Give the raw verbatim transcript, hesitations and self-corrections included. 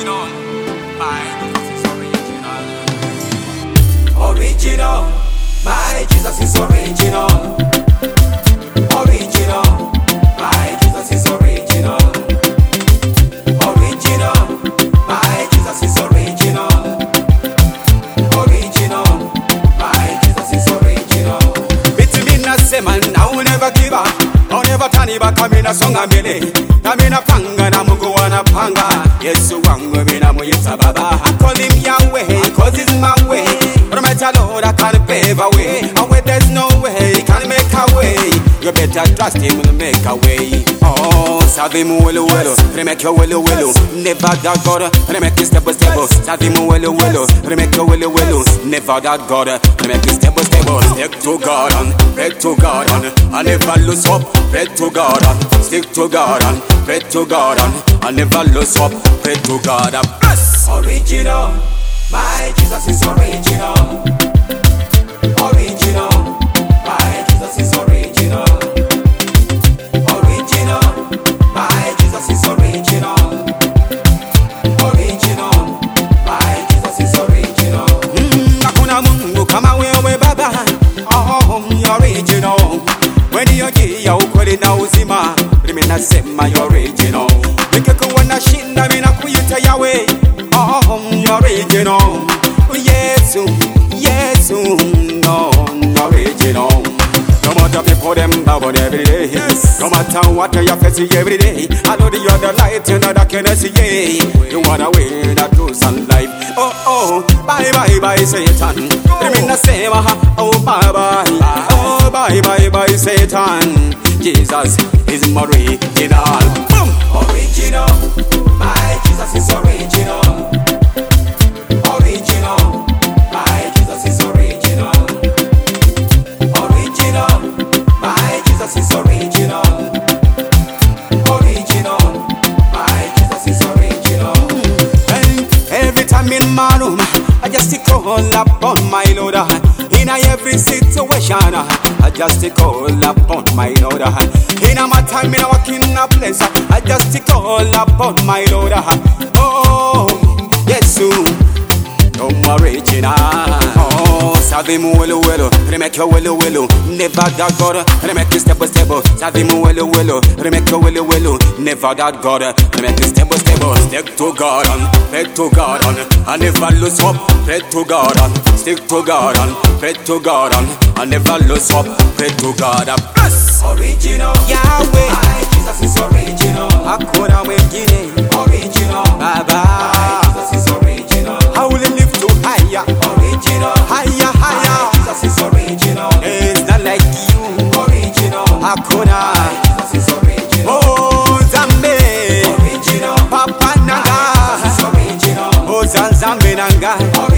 Original, my Jesus is original. Original, my Jesus is original. Original, my Jesus is original. Original, my Jesus is original. Original, my Jesus is original. Between us, man, I will never give up. I'll never turn it back. I'm in a song, I'm in it. I'm in a panga, I'm going to panga. Yes, I'm going to Moyita Baba. I call him Yahweh, cause it's my way. But I'm a Lord, I can't pave away. And where there's no way, he can't make a way. You better trust him to make a way. Oh, Savimu Willow Willow, remake your Willow Willow. Never that God, remake it step by step. Savimu Willow Willow, remake your Willow Willow. Never that God, remake it step by step. Stick to God, pray to God, I never lose hope. Pray to God, stick to God, pray to God, I never lose hope. Pray to God. Yes. Original, my Jesus is original. Original, my Jesus is original. Original, my Jesus is original. Original, my Jesus is original. Mm, hakuna Mungu kama wewe Baba. Oh, original. When you get ya ukweli na uzima, mimi nasema original. Nikikuona shinda mimi nakuita Yahweh. Oh, original. Yesu, Yesu, no, original. No matter people them bubble every day. Yes. No matter what you face every day. I know the other light you know that can see. You wanna win that to sun life. Oh oh, bye bye bye Satan. Remain the same. Oh bye bye. Oh bye bye bye Satan. Jesus is my original. Boom. Original, my Jesus is original. Original, my Jesus is original. Original, my Jesus is original. Original, my Jesus is original. And every time in my room, I just call upon my Lord. In every situation, I just call upon my Lord. In my time, in a walking a place, I just call upon my Lord. Oh, yes, no original. Oh, Savimu Willow Willow, remake your Willow Willow. Never that God, remake it step by step. Savimu Willow Willow, remake your Willow Willow. Never that God, remake it step by step. Stick to God, pray to God, I never lose hope. Pray to God, stick to God, pray to God, I never lose hope. Pray to God. Yes. Original, Yahweh, my Jesus is original. Hakuna mwingine. Original, Baba, my Jesus is original. I will live to higher, Original, higher, my higher. Jesus is original. It's not like you. Original, Hakuna. my Jesus is original. Oh, Zambe, Original, Papa my Nanga. Jesus is original. Oh, Zanzambe Nanga. Original.